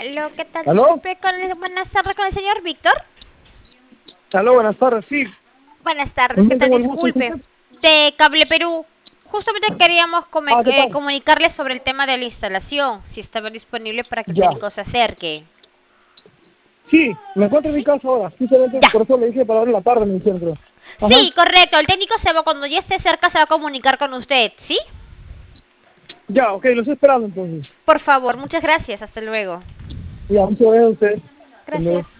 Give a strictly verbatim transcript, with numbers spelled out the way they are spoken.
Aló, ¿qué tal? ¿Aló? Disculpe, con el- buenas tardes con el señor Víctor. Aló, buenas tardes, sí. Buenas tardes, ¿Con ¿qué quién tal? tengo el gusto, Disculpe. disculpe? De Cable Perú. Justamente queríamos come- Ah, ¿qué eh, tal? comunicarle sobre el tema de la instalación, si estaba disponible para que el Ya. técnico se acerque. Sí, me encuentro en mi ¿Sí? casa ahora. Simplemente Ya. por eso le dije para ahora en la tarde, me dijeron, creo. Ajá. Sí, correcto. El técnico se va, cuando ya esté cerca, se va a comunicar con usted, ¿sí? Ya, ok, lo estoy esperando entonces. Por favor, muchas gracias. Hasta luego. Ya, muchas gracias a ustedes. Hasta luego. Gracias.